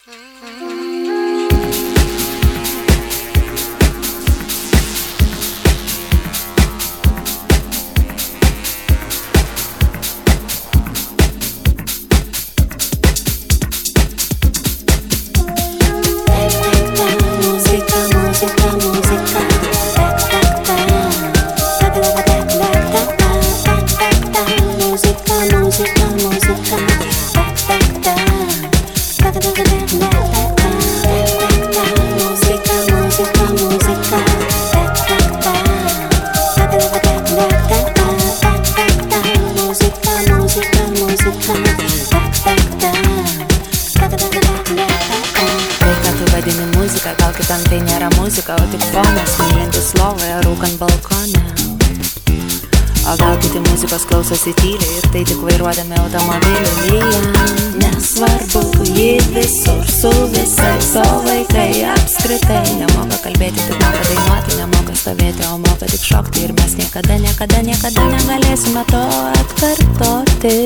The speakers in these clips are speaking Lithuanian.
Klausosi tyliai ir tai tik vairuodami automobilį lyja. Nesvarbu, jį visur su visais, o vaikai apskritai nemoka kalbėti, tik moka dainuoti, nemoka stovėti, o moka tik šokti. Ir mes niekada negalėsime to atkartoti.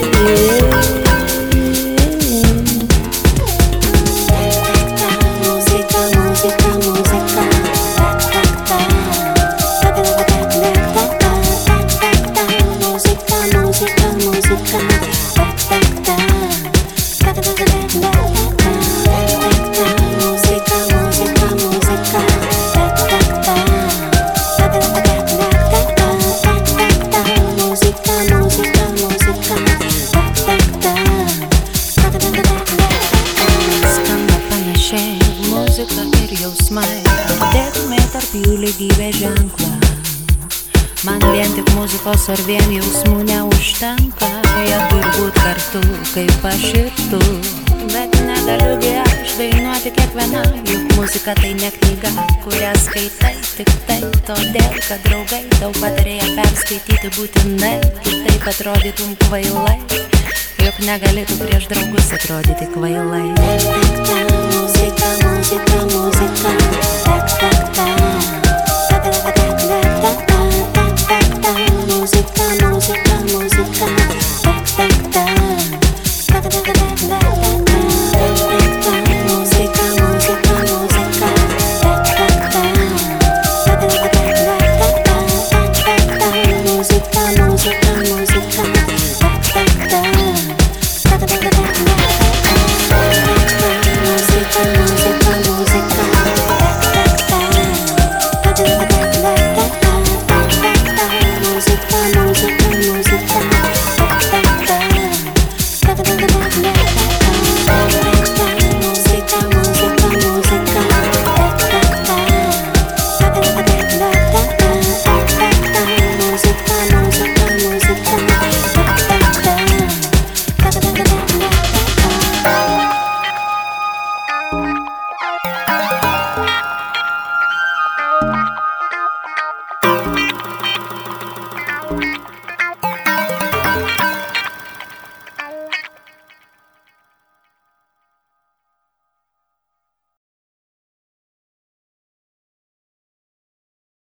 Ar vien jausmų neužtenka, jie turbūt kartu kaip aš ir tu. Bet negaliu aš dainuoti kiekvieną, juk muzika tai ne knyga, kurią skaitai tik tai todėl, kad draugai tau patarėja perskaityti būtinai, kitaip atrodytum kvailai, juk negali tu prieš draugus atrodyti kvailai. Muzika, muzika, muzika, tak, tak, tak. Música, música, música.